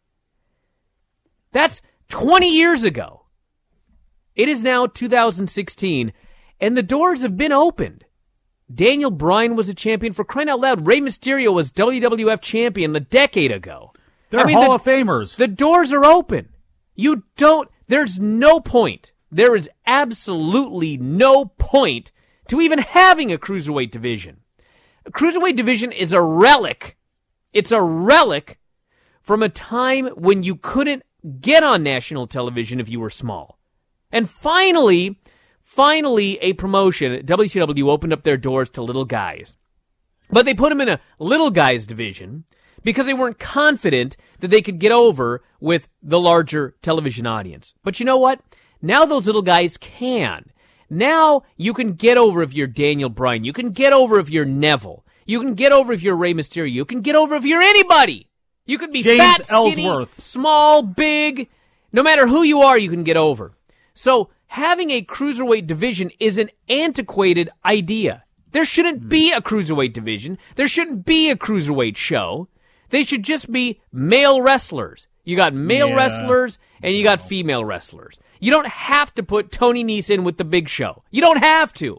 That's twenty years ago. It is now two thousand sixteen, and the doors have been opened. Daniel Bryan was a champion. For crying out loud, Rey Mysterio was W W F champion a decade ago. They're I mean, Hall the, of Famers. The doors are open. You don't, there's no point. There is absolutely no point to even having a cruiserweight division. A cruiserweight division is a relic. It's a relic from a time when you couldn't get on national television if you were small. And finally, finally, a promotion, W C W opened up their doors to little guys. But they put them in a little guys division because they weren't confident that they could get over with the larger television audience. But you know what? Now those little guys can. Now you can get over if you're Daniel Bryan. You can get over if you're Neville. You can get over if you're Rey Mysterio. You can get over if you're anybody. You can be James fat, skinny, Ellsworth. small, big. No matter who you are, you can get over. So having a cruiserweight division is an antiquated idea. There shouldn't be a cruiserweight division. There shouldn't be a cruiserweight show. They should just be male wrestlers. You got male Yeah. wrestlers and you got female wrestlers. You don't have to put Tony Nese in with the Big Show. You don't have to.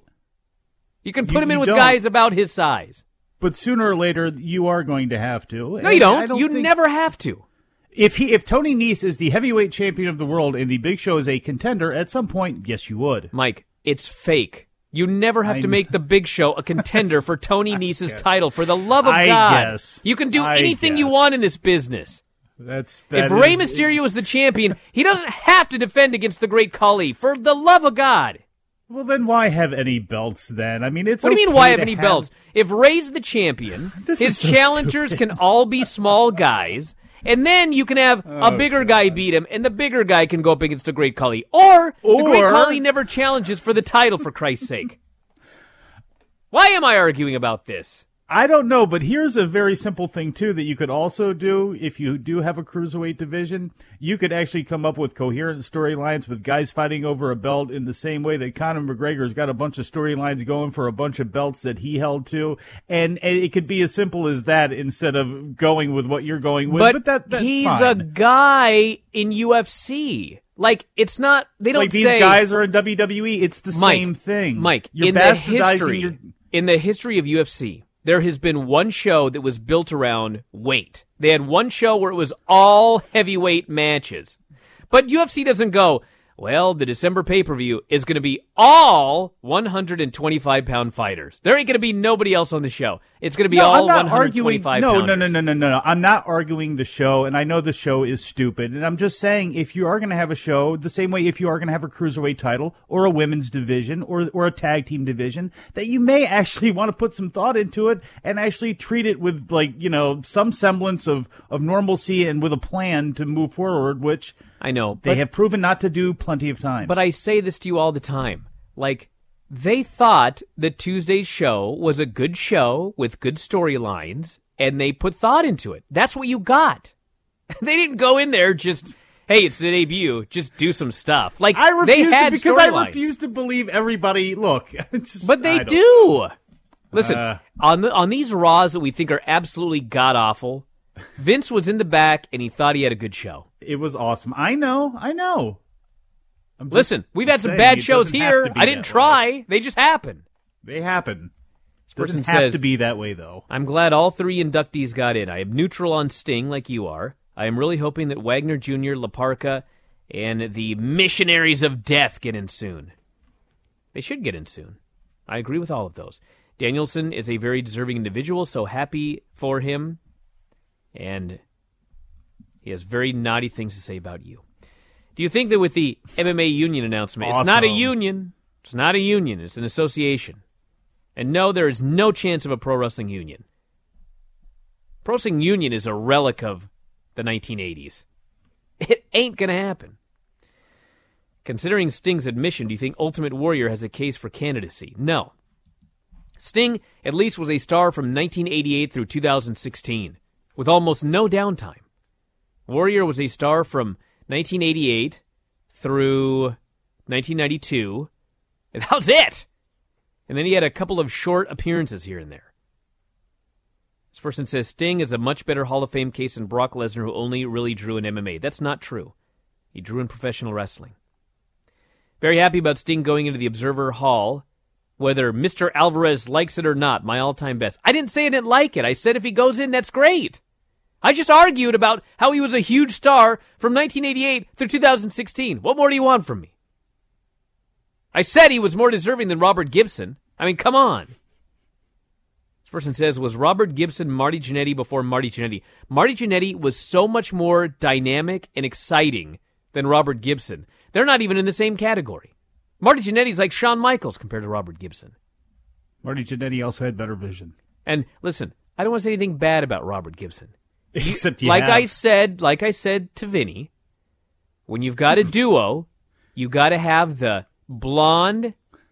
You can put You- him in you with don't. guys about his size. But sooner or later, you are going to have to. No, you And don't. I You think- never have to. If he, if Tony Nese is the heavyweight champion of the world and the Big Show is a contender, at some point, yes, you would. Mike, it's fake. You never have I to kn- make the Big Show a contender for Tony Nese's title. For the love of I God, guess. you can do I anything you guess. want in this business. That's that If Rey is- Mysterio is the champion, he doesn't have to defend against the Great Khali. For the love of God. Well, then why have any belts then? I mean, it's What do you mean, okay why have to any belts? If Rey's the champion, This his is so challengers stupid. can all be small guys, and then you can have a Oh, bigger guy beat him, and the bigger guy can go up against the Great Khali. Or, the Great Or- Khali never challenges for the title, for Christ's sake. Why am I arguing about this? I don't know, but here's a very simple thing, too, that you could also do if you do have a cruiserweight division. You could actually come up with coherent storylines with guys fighting over a belt in the same way that Conor McGregor's got a bunch of storylines going for a bunch of belts that he held to. And, and it could be as simple as that instead of going with what you're going with. But, But, that, that's he's fine. a guy in U F C. Like, it's not, they don't like these say... guys are in W W E. It's the Mike, same thing. Mike, You're in the bastardizing history, your... in the history of U F C, there has been one show that was built around weight. They had one show where it was all heavyweight matches. But U F C doesn't go, well, the December pay-per-view is going to be all one hundred twenty-five pound fighters. There ain't going to be nobody else on the show. It's going to be no, all I'm not one hundred twenty-five arguing, pounders. No, no, no, no, no, no. I'm not arguing the show, and I know the show is stupid. And I'm just saying, if you are going to have a show, the same way if you are going to have a cruiserweight title or a women's division or or a tag team division, that you may actually want to put some thought into it and actually treat it with, like, you know, some semblance of, of normalcy and with a plan to move forward, which I know they but, have proven not to do plenty of times. But I say this to you all the time. Like, they thought that Tuesday's show was a good show with good storylines, and they put thought into it. That's what you got. They didn't go in there just, hey, it's the debut, just do some stuff. Like, I refuse they had to, because I storylines. refuse to believe everybody. Look, just, but they I don't- do. Listen, Uh. on the, on these Raws that we think are absolutely god-awful, Vince was in the back, and he thought he had a good show. It was awesome. I know, I know. I'm just Listen, we've had some saying, bad it shows doesn't have here. to be I didn't that try. way. They just happen. They happen. This person Doesn't have says, to be that way, though. I'm glad all three inductees got in. I am neutral on Sting, like you are. I am really hoping that Wagner Junior, La Parka, and the Missionaries of Death get in soon. They should get in soon. I agree with all of those. Danielson is a very deserving individual, so happy for him. And he has very naughty things to say about you. Do you think that with the M M A union announcement, it's not a Awesome. union, it's not a union, it's an association. And no, there is no chance of a pro wrestling union. Pro wrestling union is a relic of the nineteen eighties. It ain't going to happen. Considering Sting's admission, do you think Ultimate Warrior has a case for candidacy? No. Sting at least was a star from nineteen eighty-eight through two thousand sixteen, with almost no downtime. Warrior was a star from nineteen eighty-eight through nineteen ninety-two, and that was it. And then he had a couple of short appearances here and there. This person says Sting is a much better Hall of Fame case than Brock Lesnar, who only really drew in M M A. That's not true. He drew in professional wrestling. Very happy about Sting going into the Observer Hall, whether Mister Alvarez likes it or not, my all-time best. I didn't say I didn't like it. I said if he goes in, that's great. I just argued about how he was a huge star from nineteen eighty-eight through two thousand sixteen. What more do you want from me? I said he was more deserving than Robert Gibson. I mean, come on. This person says, was Robert Gibson Marty Jannetty before Marty Jannetty? Marty Jannetty was so much more dynamic and exciting than Robert Gibson. They're not even in the same category. Marty Jannetty's like Shawn Michaels compared to Robert Gibson. Marty Jannetty also had better vision. And listen, I don't want to say anything bad about Robert Gibson. Except you like have. I said, like I said to Vinny, when you've got a duo, you got to have the blonde,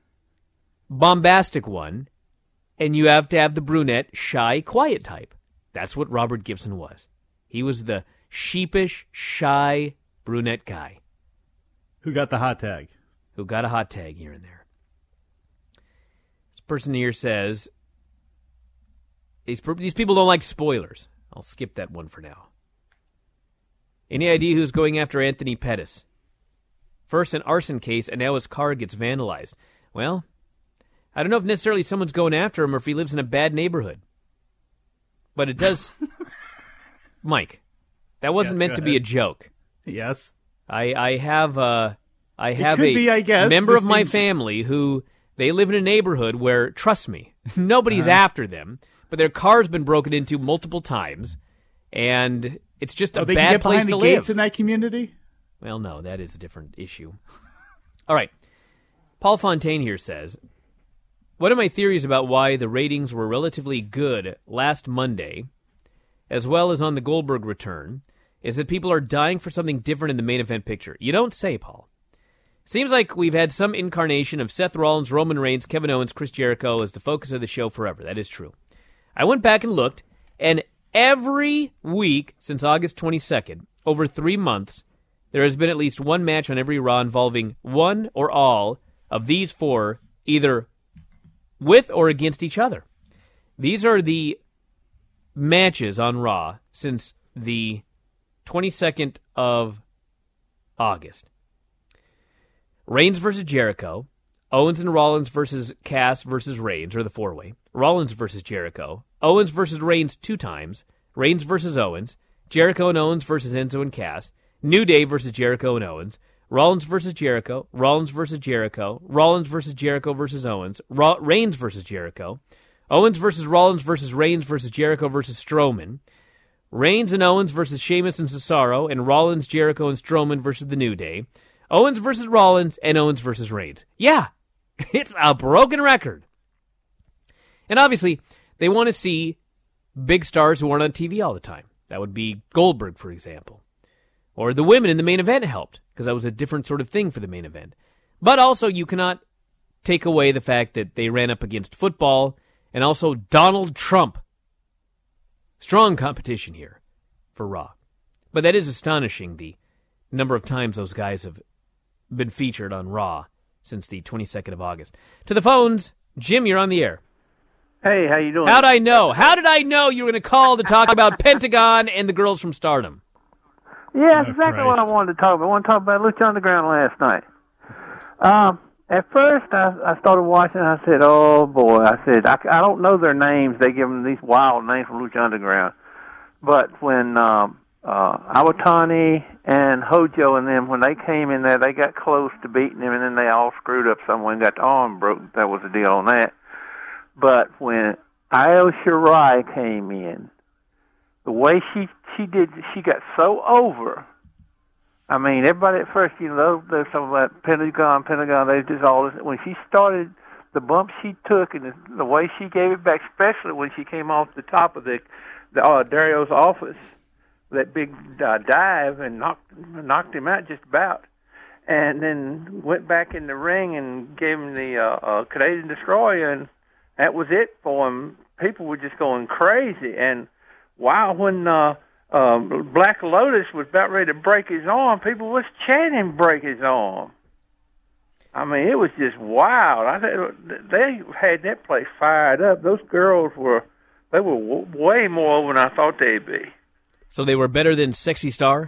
bombastic one, and you have to have the brunette, shy, quiet type. That's what Robert Gibson was. He was the sheepish, shy, brunette guy. Who got the hot tag? Who got a hot tag here and there. This person here says, these, these people don't like spoilers. I'll skip that one for now. Any idea who's going after Anthony Pettis? First an arson case, and now his car gets vandalized. Well, I don't know if necessarily someone's going after him or if he lives in a bad neighborhood. But it does... Mike, that wasn't Yeah, meant go to be a ahead. joke. Yes. I, I have a, I have could a be, I guess. member of Just my seems- family who, they live in a neighborhood where, trust me, nobody's Uh-huh. after them, but their car's been broken into multiple times, and it's just a Oh, they can bad get place behind to the live. gates in that community? Well, no, that is a different issue. All right. Paul Fontaine here says, one of my theories about why the ratings were relatively good last Monday, as well as on the Goldberg return, is that people are dying for something different in the main event picture. You don't say, Paul. Seems like we've had some incarnation of Seth Rollins, Roman Reigns, Kevin Owens, Chris Jericho as the focus of the show forever. That is true. I went back and looked, and every week since August twenty-second, over three months, there has been at least one match on every Raw involving one or all of these four, either with or against each other. These are the matches on Raw since the twenty-second of August. Reigns versus Jericho, Owens and Rollins versus Cass versus Reigns, or the four-way. Rollins versus Jericho, Owens versus Reigns two times, Reigns versus Owens, Jericho and Owens versus Enzo and Cass, New Day versus Jericho and Owens, Rollins versus Jericho, Rollins versus Jericho, Rollins versus Jericho versus Owens, Ra- Reigns versus Jericho, Owens versus Rollins versus Reigns versus Jericho versus Strowman, Reigns and Owens versus Sheamus and Cesaro, and Rollins, Jericho, and Strowman versus The New Day, Owens versus Rollins, and Owens versus Reigns. Yeah, it's a broken record. And obviously, they want to see big stars who aren't on T V all the time. That would be Goldberg, for example. Or the women in the main event helped, because that was a different sort of thing for the main event. But also, you cannot take away the fact that they ran up against football and also Donald Trump. Strong competition here for Raw. But that is astonishing, the number of times those guys have been featured on Raw since the twenty-second of August. To the phones, Jim, you're on the air. Hey, how you doing? How'd I know? How did I know you were going to call to talk about Pentagon and the girls from Stardom? Yeah, that's oh, exactly Christ. what I wanted to talk about. I want to talk about Lucha Underground last night. Um, at first, I, I started watching, and I said, oh, boy. I said, I, I don't know their names. They give them these wild names from Lucha Underground. But when um, uh, Awatani and Hojo and them, when they came in there, they got close to beating them, and then they all screwed up somewhere and got the arm broken. That was the deal on that. But when Io Shirai came in, the way she she did, she got so over. I mean, everybody at first, you know, there's some of that Pentagon, Pentagon. They just all this. When she started, the bump she took and the, the way she gave it back, especially when she came off the top of the, the uh, Dario's office, that big uh, dive and knocked knocked him out just about, and then went back in the ring and gave him the uh, uh, Canadian Destroyer, and that was it for him. People were just going crazy, and wow, when uh, uh, Black Lotus was about ready to break his arm, people was chanting "break his arm." I mean, it was just wild. I think they had that place fired up. Those girls were, they were w- way more over than I thought they'd be. So they were better than Sexy Star?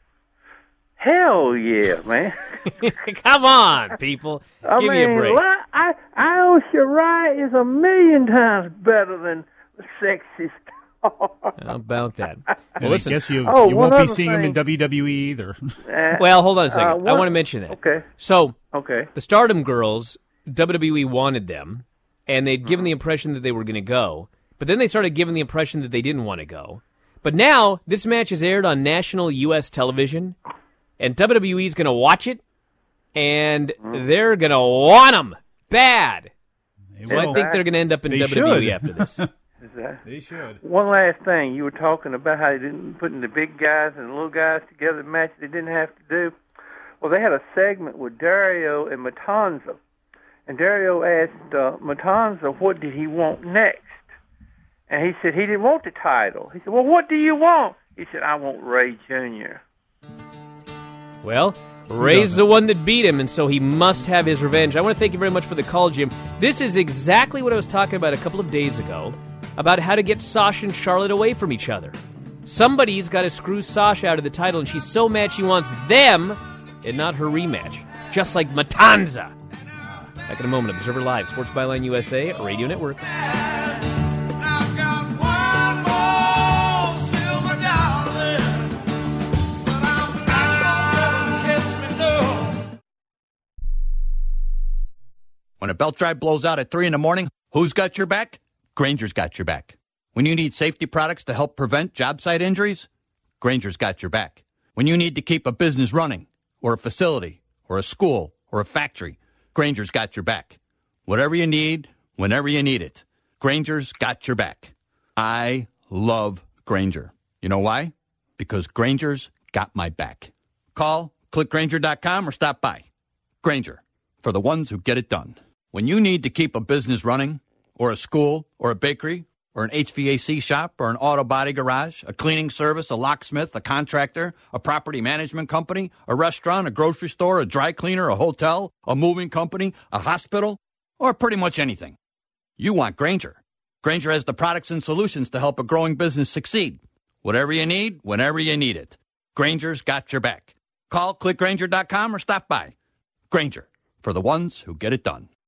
Hell yeah, man. Come on, people. I Give mean, me a break. I, Io Shirai is a million times better than Sexy Star. How about that? Well, listen, I guess you, oh, you won't be seeing thing. him in W W E either. Uh, well, hold on a second. uh, I want to mention that. Okay. So, okay. the Stardom girls, W W E wanted them, and they'd given the impression that they were going to go, but then they started giving the impression that they didn't want to go. But now, this match is aired on national U S television, and W W E is going to watch it, and they're going to want them bad. So I think they're going to end up in They W W E should. after this. Is that? They should. One last thing. You were talking about how they didn't putting the big guys and the little guys together in match they didn't have to do. Well, they had a segment with Dario and Matanza. And Dario asked uh, Matanza what did he want next. And he said he didn't want the title. He said, well, what do you want? He said, I want Ray Junior Well, Ray's the one that beat him, and so he must have his revenge. I want to thank you very much for the call, Jim. This is exactly what I was talking about a couple of days ago, about how to get Sasha and Charlotte away from each other. Somebody's got to screw Sasha out of the title, and she's so mad she wants them and not her rematch, just like Matanza. Back in a moment, Observer Live, Sports Byline U S A, Radio Network. When a belt drive blows out at three in the morning, who's got your back? Granger's got your back. When you need safety products to help prevent job site injuries, Granger's got your back. When you need to keep a business running, or a facility, or a school, or a factory, Granger's got your back. Whatever you need, whenever you need it, Granger's got your back. I love Granger. You know why? Because Granger's got my back. Call, click Granger dot com, or stop by. Granger, for the ones who get it done. When you need to keep a business running, or a school, or a bakery, or an H V A C shop, or an auto body garage, a cleaning service, a locksmith, a contractor, a property management company, a restaurant, a grocery store, a dry cleaner, a hotel, a moving company, a hospital, or pretty much anything, you want Granger. Granger has the products and solutions to help a growing business succeed. Whatever you need, whenever you need it. Granger's got your back. Call, click Granger dot com, or stop by. Granger, for the ones who get it done.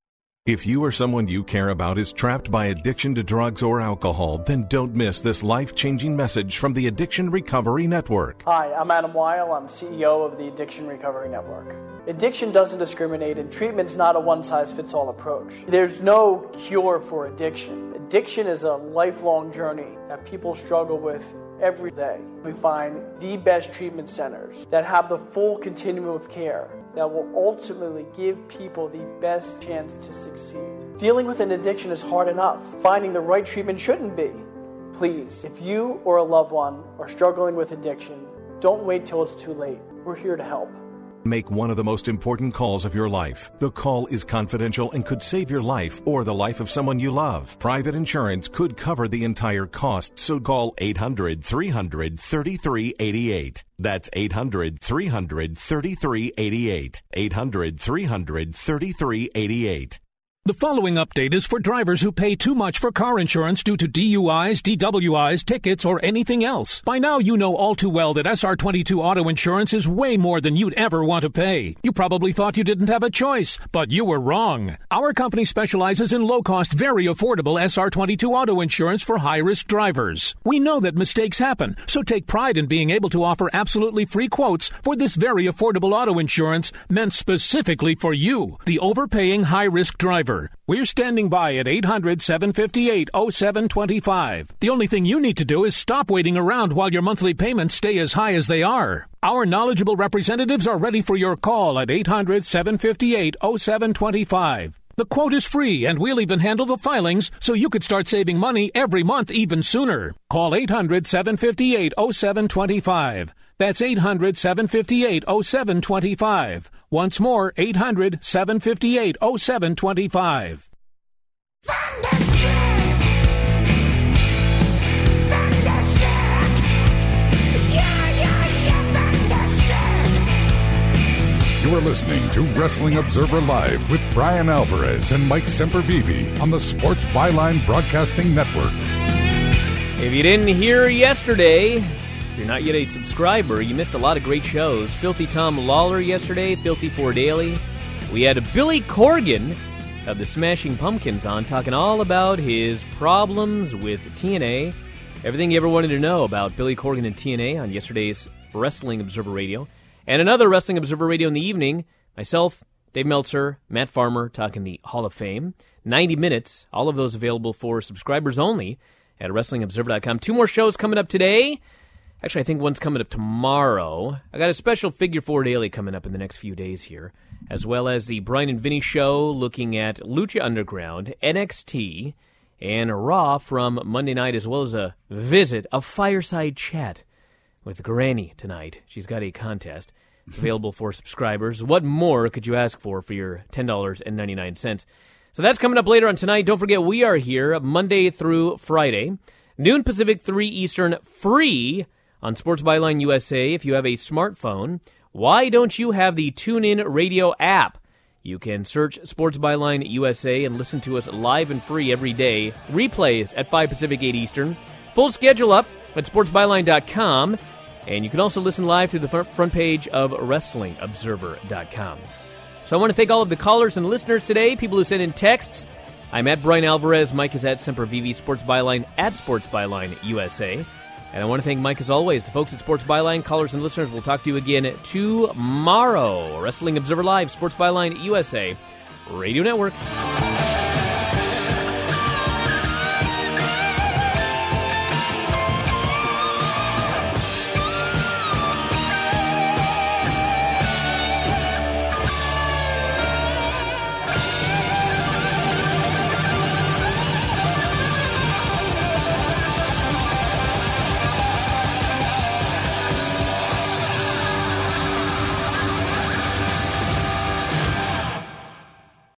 If you or someone you care about is trapped by addiction to drugs or alcohol, then don't miss this life-changing message from the Addiction Recovery Network. Hi, I'm Adam Weil. I'm C E O of the Addiction Recovery Network. Addiction doesn't discriminate, and treatment's not a one-size-fits-all approach. There's no cure for addiction. Addiction is a lifelong journey that people struggle with every day. We find the best treatment centers that have the full continuum of care that will ultimately give people the best chance to succeed. Dealing with an addiction is hard enough. Finding the right treatment shouldn't be. Please, if you or a loved one are struggling with addiction, don't wait till it's too late. We're here to help. Make one of the most important calls of your life. The call is confidential and could save your life or the life of someone you love. Private insurance could cover the entire cost, so call eight hundred, three hundred, thirty-three eighty-eight. That's eight hundred, three hundred, thirty-three eighty-eight. eight hundred, three hundred, thirty-three eighty-eight. The following update is for drivers who pay too much for car insurance due to D U Is, D W Is, tickets, or anything else. By now, you know all too well that S R twenty-two auto insurance is way more than you'd ever want to pay. You probably thought you didn't have a choice, but you were wrong. Our company specializes in low-cost, very affordable S R twenty-two auto insurance for high-risk drivers. We know that mistakes happen, so take pride in being able to offer absolutely free quotes for this very affordable auto insurance meant specifically for you, the overpaying high-risk driver. We're standing by at eight hundred, seven five eight, oh seven two five. The only thing you need to do is stop waiting around while your monthly payments stay as high as they are. Our knowledgeable representatives are ready for your call at eight hundred, seven five eight, oh seven two five. The quote is free, and we'll even handle the filings so you could start saving money every month even sooner. Call eight hundred, seven five eight, oh seven two five. That's eight hundred, seven five eight, oh seven two five. Once more, eight hundred, seven five eight, oh seven two five. You are listening to Wrestling Observer Live with Brian Alvarez and Mike Sempervive on the Sports Byline Broadcasting Network. If you didn't hear yesterday, if you're not yet a subscriber, you missed a lot of great shows. Filthy Tom Lawler yesterday, Filthy Four Daily. We had Billy Corgan of the Smashing Pumpkins on, talking all about his problems with T N A. Everything you ever wanted to know about Billy Corgan and T N A on yesterday's Wrestling Observer Radio. And another Wrestling Observer Radio in the evening, myself, Dave Meltzer, Matt Farmer, talking the Hall of Fame. ninety minutes, all of those available for subscribers only at wrestling observer dot com. Two more shows coming up today. Actually, I think one's coming up tomorrow. I got a special Figure Four Daily coming up in the next few days here, as well as the Brian and Vinny Show looking at Lucha Underground, N X T, and Raw from Monday night, as well as a visit, a fireside chat with Granny tonight. She's got a contest. It's available for subscribers. What more could you ask for for your ten dollars and ninety-nine cents? So that's coming up later on tonight. Don't forget, we are here Monday through Friday, noon Pacific, three Eastern, free on Sports Byline U S A if you have a smartphone. Why don't you have the TuneIn Radio app? You can search Sports Byline U S A and listen to us live and free every day. Replays at five Pacific, eight Eastern. Full schedule up at sports byline dot com. And you can also listen live through the front page of wrestling observer dot com. So I want to thank all of the callers and listeners today, people who sent in texts. I'm at Brian Alvarez. Mike is at Sempervive. Sports Byline at Sports Byline U S A. And I want to thank Mike, as always. The folks at Sports Byline, callers and listeners, we'll talk to you again tomorrow. Wrestling Observer Live, Sports Byline U S A Radio Network.